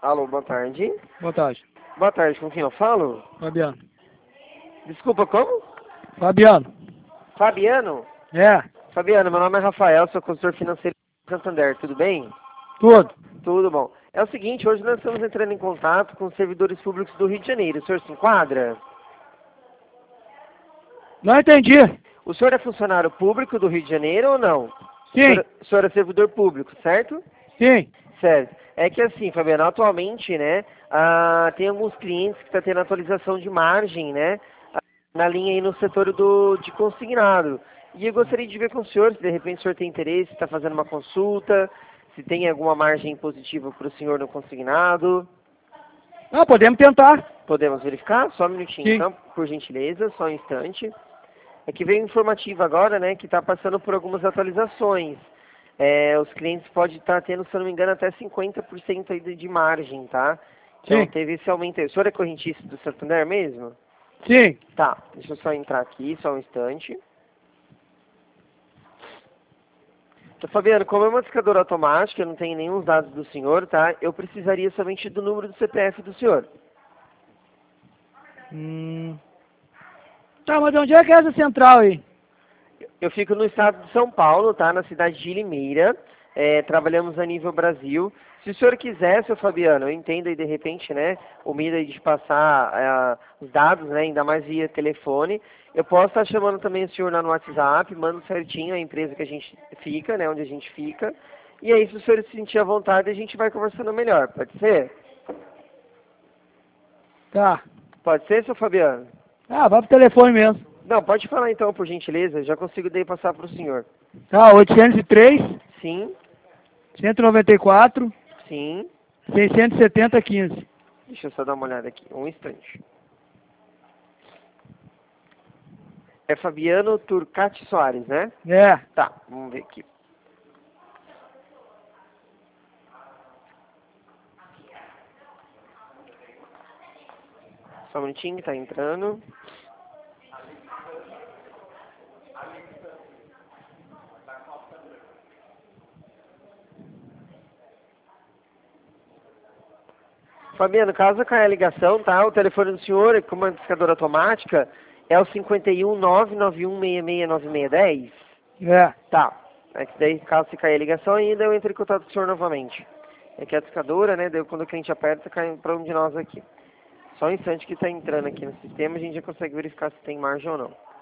Alô, boa tarde. Boa tarde. Boa tarde, com quem eu falo? Fabiano. Desculpa, como? Fabiano. Fabiano? É, Fabiano, meu nome é Rafael, sou consultor financeiro de Santander, tudo bem? tudo. Tudo bom. É o seguinte, hoje nós estamos entrando em contato com os servidores públicos do Rio de Janeiro. O senhor se enquadra? Não entendi. O senhor é funcionário público do Rio de Janeiro ou não? Sim, O senhor é servidor público, certo? sim. Certo. É que assim, Fabiano, atualmente, né, tem alguns clientes que estão tendo atualização de margem, né, na linha aí no setor de consignado. E eu gostaria de ver com o senhor, se de repente o senhor tem interesse, está fazendo uma consulta, se tem alguma margem positiva para o senhor no consignado. Ah, podemos tentar. Podemos verificar? Só um minutinho, Sim. então, por gentileza, só um instante. É que veio informativa agora, né, que está passando por algumas atualizações. Os clientes podem estar tendo, se eu não me engano, até 50% aí de margem, tá? Então Sim. teve esse aumento aí. O senhor é correntista do Santander mesmo? Sim. Tá, deixa eu só entrar aqui, só um instante. Então, Fabiano, como é uma discadora automática, eu não tenho nenhum dados do senhor, tá? Eu precisaria somente do número do CPF do senhor. Tá, mas de onde é que é essa central aí? Eu fico no estado de São Paulo, tá? Na cidade de Limeira. Trabalhamos a nível Brasil. Se o senhor quiser, seu Fabiano, eu entendo aí de repente, né, o medo aí de passar os dados, né, ainda mais via telefone. Eu posso estar chamando também o senhor lá no WhatsApp, mando certinho a empresa que a gente fica, né, onde a gente fica. E aí, se o senhor se sentir à vontade, a gente vai conversando melhor. Pode ser? Tá. Pode ser, seu Fabiano? Ah, vai pro telefone mesmo. Não, pode falar então, por gentileza. Já consigo daí passar para o senhor. Tá, 803, Sim, 194, sim. 670, 15. Deixa eu só dar uma olhada aqui, um instante. É Fabiano Turcati Soares, né? É. Tá, vamos ver aqui. Só um minutinho que tá entrando. Fabiano, caso caia a ligação, tá? O telefone do senhor, como é uma discadora automática, é o 51991669610. É. Tá. É que daí, caso se cair a ligação ainda, eu entro em contato com o senhor novamente. É que a discadora, né? Daí quando o cliente aperta, cai para um de nós aqui. Só um instante que tá entrando aqui no sistema, a gente já consegue verificar se tem margem ou não.